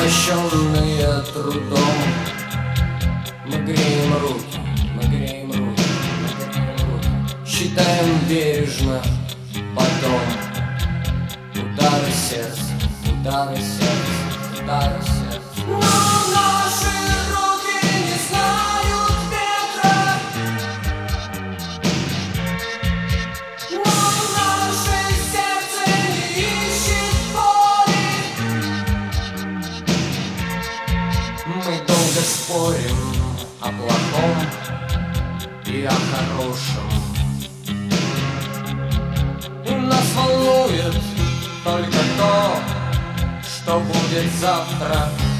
Истощенные трудом, мы греем руки, мы греем руки, мы греем руки. Считаем бережно, потом удары сердца, удары сердца, удары сердца. Но наши руки не знают ветра, но наше сердце не ищет боли. Мы долго спорим о плохом и о хорошем, и нас волнует только то, что будет завтра.